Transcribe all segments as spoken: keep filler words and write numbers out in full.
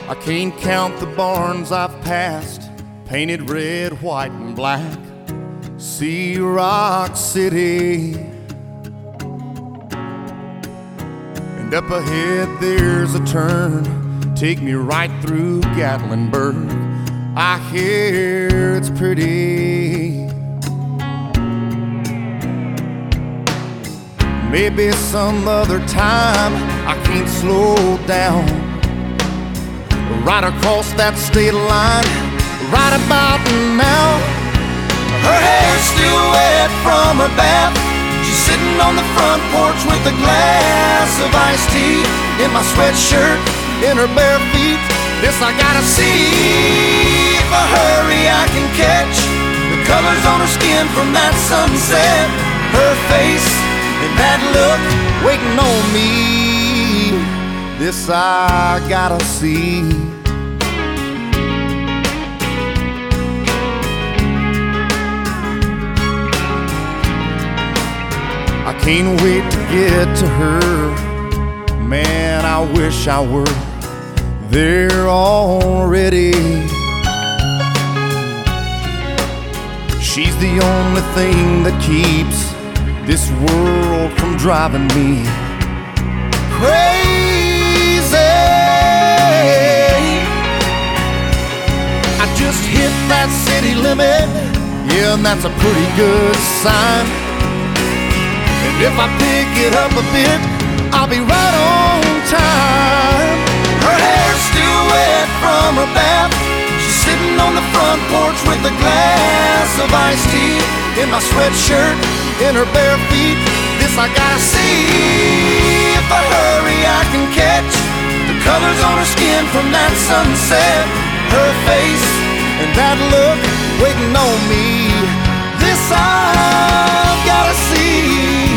I can't count the barns I've passed, painted red, white, and black. See Rock City, and up ahead there's a turn, take me right through Gatlinburg. I hear it's pretty. Maybe some other time I can't slow down. Right across that state line, right about now. Her hair's still wet from her bath. She's sitting on the front porch with a glass of iced tea, in my sweatshirt, in her bare feet. This I gotta see. If I hurry I can catch the colors on her skin from that sunset, her face and that look waiting on me. This I gotta see. I can't wait to get to her. Man, I wish I were there already. She's the only thing that keeps this world from driving me crazy. I just hit that city limit, yeah, and that's a pretty good sign. And if I pick it up a bit, I'll be right on time. Her hair's still wet from her bath. She's sitting on the front porch with a glass of iced tea, in my sweatshirt, in her bare feet. This I gotta see. If I hurry I can catch the colors on her skin from that sunset, her face and that look waiting on me. This I've gotta see.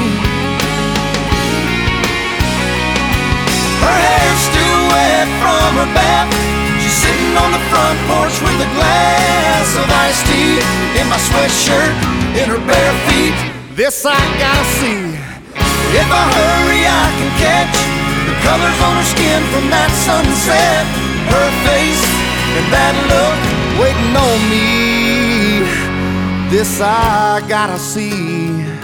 Her hair's still wet from her bath. She's sitting on the front porch with a glass of iced tea, in my sweatshirt, in her bare feet. This I gotta see. If I hurry I can catch the colors on her skin from that sunset, her face and that look waiting on me. This I gotta see.